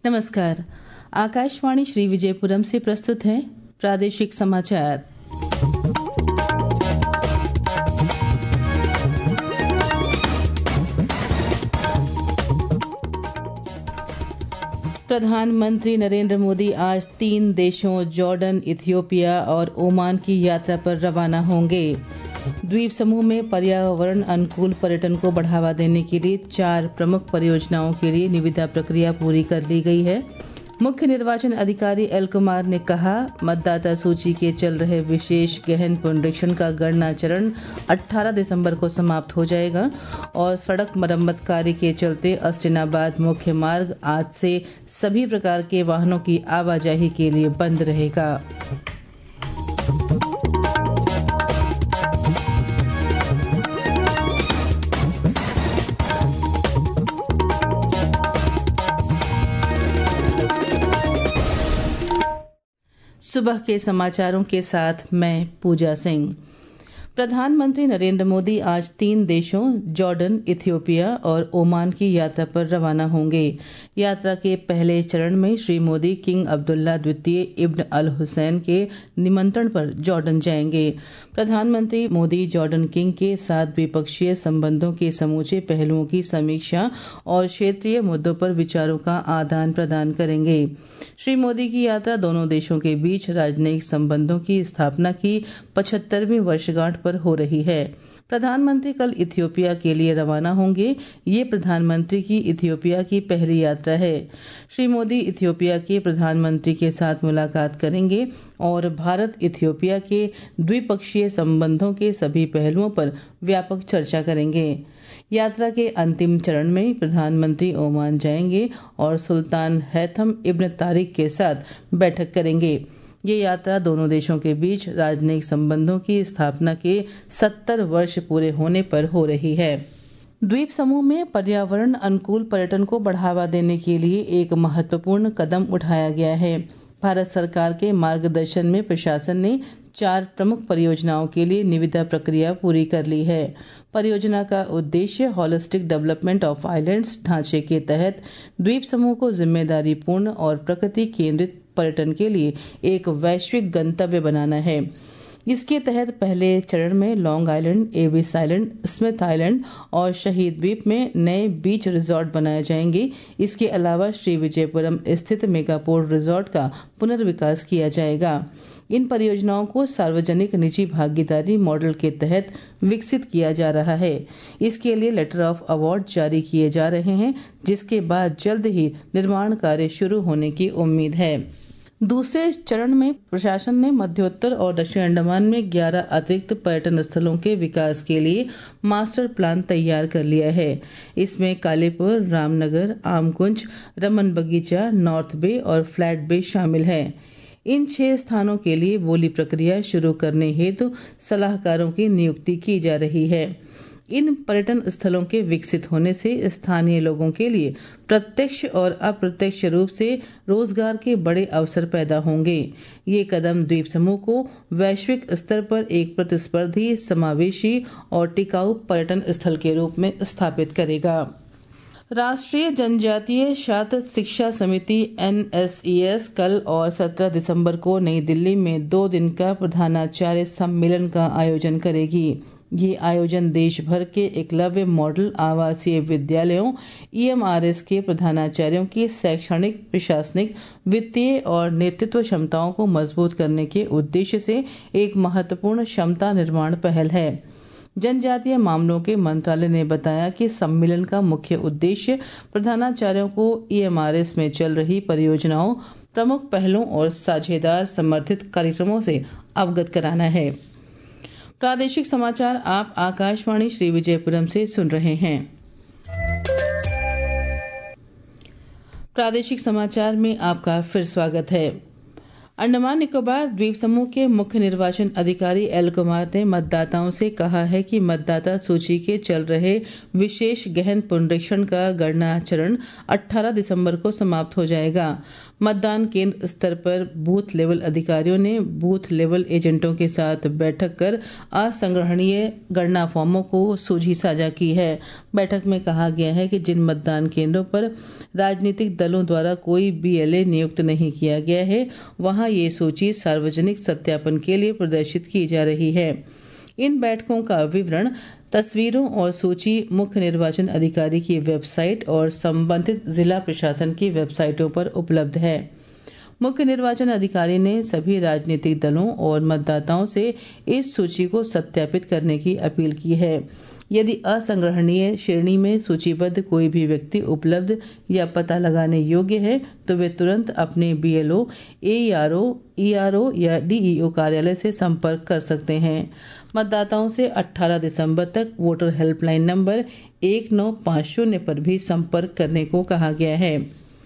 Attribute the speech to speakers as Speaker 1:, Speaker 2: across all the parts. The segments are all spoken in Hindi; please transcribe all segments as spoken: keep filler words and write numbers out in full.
Speaker 1: नमस्कार। आकाशवाणी श्री विजयपुरम से प्रस्तुत है प्रादेशिक समाचार। प्रधानमंत्री नरेंद्र मोदी आज तीन देशों जॉर्डन, इथियोपिया और ओमान की यात्रा पर रवाना होंगे। द्वीप समूह में पर्यावरण अनुकूल पर्यटन को बढ़ावा देने के लिए चार प्रमुख परियोजनाओं के लिए निविदा प्रक्रिया पूरी कर ली गई है। मुख्य निर्वाचन अधिकारी एल कुमार ने कहा, मतदाता सूची के चल रहे विशेष गहन पुनरीक्षण का गणना चरण अठारह दिसंबर को समाप्त हो जाएगा और सड़क मरम्मत कार्य के चलते अस्टिनाबाद मुख्य मार्ग आज से सभी प्रकार के वाहनों की आवाजाही के लिए बंद रहेगा। सुबह के समाचारों के साथ मैं पूजा सिंह। प्रधानमंत्री नरेंद्र मोदी आज तीन देशों जॉर्डन, इथियोपिया और ओमान की यात्रा पर रवाना होंगे। यात्रा के पहले चरण में श्री मोदी किंग अब्दुल्ला द्वितीय इब्न अल हुसैन के निमंत्रण पर जॉर्डन जाएंगे। प्रधानमंत्री मोदी जॉर्डन किंग के साथ द्विपक्षीय संबंधों के समूचे पहलुओं की समीक्षा और क्षेत्रीय मुद्दों पर विचारों का आदान प्रदान करेंगे। श्री मोदी की यात्रा दोनों देशों के बीच राजनयिक संबंधों की स्थापना की पचहत्तरवीं वर्षगांठ पर हो रही है। प्रधानमंत्री कल इथियोपिया के लिए रवाना होंगे। ये प्रधानमंत्री की इथियोपिया की पहली यात्रा है। श्री मोदी इथियोपिया के प्रधानमंत्री के साथ मुलाकात करेंगे और भारत इथियोपिया के द्विपक्षीय संबंधों के सभी पहलुओं पर व्यापक चर्चा करेंगे। यात्रा के अंतिम चरण में प्रधानमंत्री ओमान जाएंगे और सुल्तान हैथम इब्न तारिक के साथ बैठक करेंगे। ये यात्रा दोनों देशों के बीच राजनयिक संबंधों की स्थापना के सत्तर वर्ष पूरे होने पर हो रही है। द्वीप समूह में पर्यावरण अनुकूल पर्यटन को बढ़ावा देने के लिए एक महत्वपूर्ण कदम उठाया गया है। भारत सरकार के मार्गदर्शन में प्रशासन ने चार प्रमुख परियोजनाओं के लिए निविदा प्रक्रिया पूरी कर ली है। परियोजना का उद्देश्य होलिस्टिक डेवलपमेंट ऑफ आइलैंड्स ढांचे के तहत द्वीप समूह को जिम्मेदारी पूर्ण और प्रकृति केंद्रित पर्यटन के लिए एक वैश्विक गंतव्य बनाना है। इसके तहत पहले चरण में Long Island, Avis Island, Smith Island और शहीद द्वीप में नए बीच रिजॉर्ट बनाए जाएंगे। इसके अलावा श्री विजयपुरम स्थित मेगापोर्ट रिजॉर्ट का पुनर्विकास किया जाएगा। इन परियोजनाओं को सार्वजनिक निजी भागीदारी मॉडल के तहत विकसित किया जा रहा है। इसके लिए लेटर ऑफ अवार्ड जारी किए जा रहे हैं, जिसके बाद जल्द ही निर्माण कार्य शुरू होने की उम्मीद है। दूसरे चरण में प्रशासन ने मध्योत्तर और दक्षिण अंडमान में ग्यारह अतिरिक्त पर्यटन स्थलों के विकास के लिए मास्टर प्लान तैयार कर लिया है। इसमें कालीपुर, रामनगर, आमकुंज, रमन बगीचा, नॉर्थ बे और फ्लैट बे शामिल हैं। इन छह स्थानों के लिए बोली प्रक्रिया शुरू करने हेतु सलाहकारों की नियुक्ति की जा रही है। इन पर्यटन स्थलों के विकसित होने से स्थानीय लोगों के लिए प्रत्यक्ष और अप्रत्यक्ष रूप से रोजगार के बड़े अवसर पैदा होंगे। ये कदम द्वीप समूह को वैश्विक स्तर पर एक प्रतिस्पर्धी, समावेशी और टिकाऊ पर्यटन स्थल के रूप में स्थापित करेगा। राष्ट्रीय जनजातीय छात्र शिक्षा समिति एन एस ई एस कल और सत्रह दिसंबर को नई दिल्ली में दो दिन का प्रधानाचार्य सम्मेलन का आयोजन करेगी। ये आयोजन देश भर के एकलव्य मॉडल आवासीय विद्यालयों ई एम आर एस के प्रधानाचार्यों की शैक्षणिक, प्रशासनिक, वित्तीय और नेतृत्व क्षमताओं को मजबूत करने के उद्देश्य से एक महत्वपूर्ण क्षमता निर्माण पहल है। जनजातीय मामलों के मंत्रालय ने बताया कि सम्मेलन का मुख्य उद्देश्य प्रधानाचार्यों को ई एम आर एस में चल रही परियोजनाओं, प्रमुख पहलों और साझेदार समर्थित कार्यक्रमों से अवगत कराना है। प्रादेशिक समाचार आप आकाशवाणी श्री विजयपुरम से सुन रहे हैं। प्रादेशिक समाचार में आपका फिर स्वागत है। अंडमान निकोबार द्वीप समूह के मुख्य निर्वाचन अधिकारी एल कुमार ने मतदाताओं से कहा है कि मतदाता सूची के चल रहे विशेष गहन पुनरीक्षण का गणना चरण अठारह दिसंबर को समाप्त हो जाएगा। मतदान केंद्र स्तर पर बूथ लेवल अधिकारियों ने बूथ लेवल एजेंटों के साथ बैठक कर असंग्रहणीय गणना फॉर्मों को सूची साझा की है। बैठक में कहा गया है कि जिन मतदान केंद्रों पर राजनीतिक दलों द्वारा कोई बीएलए नियुक्त नहीं किया गया है, वहां ये सूची सार्वजनिक सत्यापन के लिए प्रदर्शित की जा रही है। इन बैठकों का विवरण तस्वीरों और सूची मुख्य निर्वाचन अधिकारी की वेबसाइट और संबंधित जिला प्रशासन की वेबसाइटों पर उपलब्ध है। मुख्य निर्वाचन अधिकारी ने सभी राजनीतिक दलों और मतदाताओं से इस सूची को सत्यापित करने की अपील की है। यदि असंग्रहणीय श्रेणी में सूचीबद्ध कोई भी व्यक्ति उपलब्ध या पता लगाने योग्य है तो वे तुरंत अपने बीएलओ, एईआरओ, ईआरओ या डीईओ कार्यालय से संपर्क कर सकते हैं। मतदाताओं से अठारह दिसंबर तक वोटर हेल्पलाइन नंबर एक नौ पाँच शून्य पर भी संपर्क करने को कहा गया है।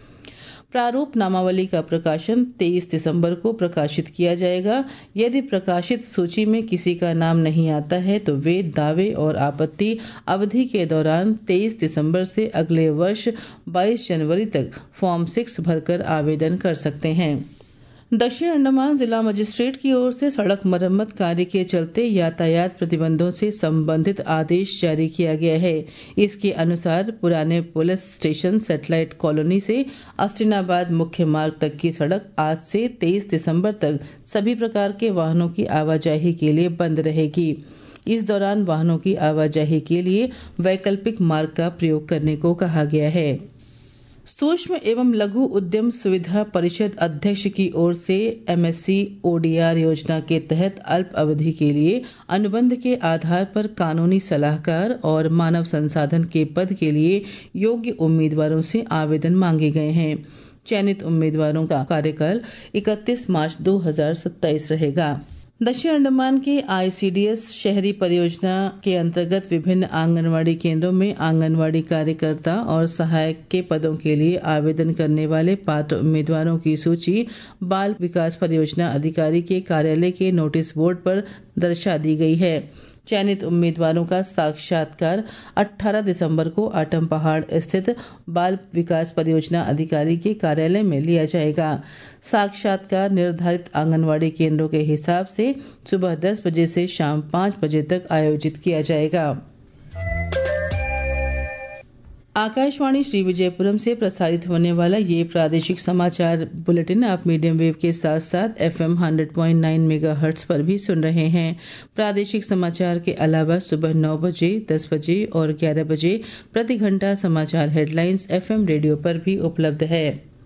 Speaker 1: प्रारूप नामावली का प्रकाशन तेईस दिसंबर को प्रकाशित किया जाएगा। यदि प्रकाशित सूची में किसी का नाम नहीं आता है तो वे दावे और आपत्ति अवधि के दौरान तेईस दिसंबर से अगले वर्ष बाईस जनवरी तक फॉर्म सिक्स भरकर आवेदन कर सकते हैं। दक्षिण अंडमान जिला मजिस्ट्रेट की ओर से सड़क मरम्मत कार्य के चलते यातायात प्रतिबंधों से संबंधित आदेश जारी किया गया है। इसके अनुसार पुराने पुलिस स्टेशन सैटेलाइट कॉलोनी से अस्टिनाबाद मुख्य मार्ग तक की सड़क आज से तेईस दिसंबर तक सभी प्रकार के वाहनों की आवाजाही के लिए बंद रहेगी। इस दौरान वाहनों की आवाजाही के लिए वैकल्पिक मार्ग का प्रयोग करने को कहा गया है। सूक्ष्म एवं लघु उद्यम सुविधा परिषद अध्यक्ष की ओर से एमएससी ओडीआर योजना के तहत अल्प अवधि के लिए अनुबंध के आधार पर कानूनी सलाहकार और मानव संसाधन के पद के लिए योग्य उम्मीदवारों से आवेदन मांगे गए हैं। चयनित उम्मीदवारों का कार्यकाल इकतीस मार्च दो हज़ार सत्ताईस रहेगा। दक्षिण अंडमान के आईसीडीएस शहरी परियोजना के अंतर्गत विभिन्न आंगनवाड़ी केंद्रों में आंगनवाड़ी कार्यकर्ता और सहायक के पदों के लिए आवेदन करने वाले पात्र उम्मीदवारों की सूची बाल विकास परियोजना अधिकारी के कार्यालय के नोटिस बोर्ड पर दर्शा दी गई है। चयनित उम्मीदवारों का साक्षात्कार अठारह दिसंबर को आटम पहाड़ स्थित बाल विकास परियोजना अधिकारी के कार्यालय में लिया जाएगा। साक्षात्कार निर्धारित आंगनवाड़ी केंद्रों के हिसाब से सुबह दस बजे से शाम पाँच बजे तक आयोजित किया जाएगा। आकाशवाणी श्री विजयपुरम से प्रसारित होने वाला ये प्रादेशिक समाचार बुलेटिन आप मीडियम वेव के साथ साथ एफएम सौ पॉइंट नौ मेगाहर्ट्ज पर भी सुन रहे हैं। प्रादेशिक समाचार के अलावा सुबह नौ बजे, दस बजे और ग्यारह बजे प्रति घंटा समाचार हेडलाइंस एफएम रेडियो पर भी उपलब्ध है।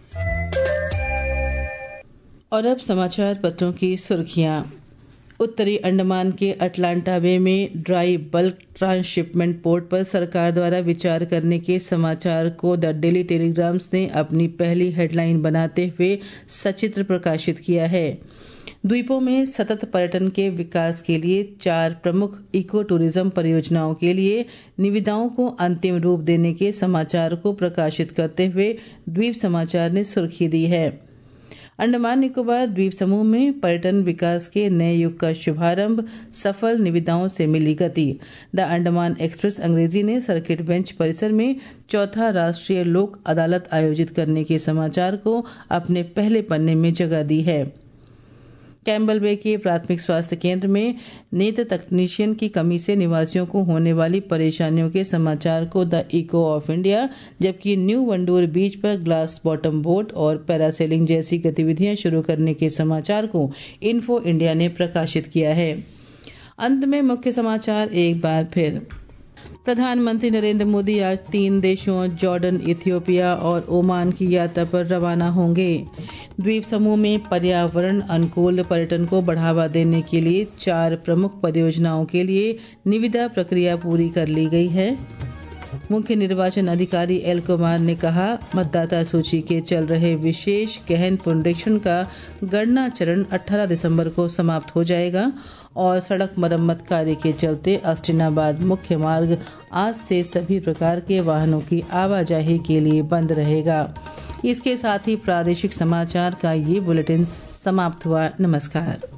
Speaker 1: और अब समाचार पत्रों की सुर्खियां। उत्तरी अंडमान के अटलांटा बे में ड्राई बल्क ट्रांसशिपमेंट पोर्ट पर सरकार द्वारा विचार करने के समाचार को द डेली टेलीग्राम्स ने अपनी पहली हेडलाइन बनाते हुए सचित्र प्रकाशित किया है। द्वीपों में सतत पर्यटन के विकास के लिए चार प्रमुख इको टूरिज्म परियोजनाओं के लिए निविदाओं को अंतिम रूप देने के समाचार को प्रकाशित करते हुए द्वीप समाचार ने सुर्खी दी है। अंडमान निकोबार द्वीप समूह में पर्यटन विकास के नए युग का शुभारंभ, सफल निविदाओं से मिली गति। द अंडमान एक्सप्रेस अंग्रेजी ने सर्किट बेंच परिसर में चौथा राष्ट्रीय लोक अदालत आयोजित करने के समाचार को अपने पहले पन्ने में जगह दी है। कैम्बल बे के प्राथमिक स्वास्थ्य केंद्र में नेत्र तकनीशियन की कमी से निवासियों को होने वाली परेशानियों के समाचार को द इको ऑफ इंडिया, जबकि न्यू वंडूर बीच पर ग्लास बॉटम बोट और पैरासेलिंग जैसी गतिविधियां शुरू करने के समाचार को इन्फो इंडिया ने प्रकाशित किया है। अंत में मुख्य समाचार एक बार फिर। प्रधानमंत्री नरेंद्र मोदी आज तीन देशों जॉर्डन, इथियोपिया और ओमान की यात्रा पर रवाना होंगे। द्वीप समूह में पर्यावरण अनुकूल पर्यटन को बढ़ावा देने के लिए चार प्रमुख परियोजनाओं के लिए निविदा प्रक्रिया पूरी कर ली गई है। मुख्य निर्वाचन अधिकारी एल कुमार ने कहा, मतदाता सूची के चल रहे विशेष गहन पुनरीक्षण का गणना चरण अठारह दिसंबर को समाप्त हो जाएगा और सड़क मरम्मत कार्य के चलते अस्टिनाबाद मुख्य मार्ग आज से सभी प्रकार के वाहनों की आवाजाही के लिए बंद रहेगा। इसके साथ ही प्रादेशिक समाचार का ये बुलेटिन समाप्त हुआ। नमस्कार।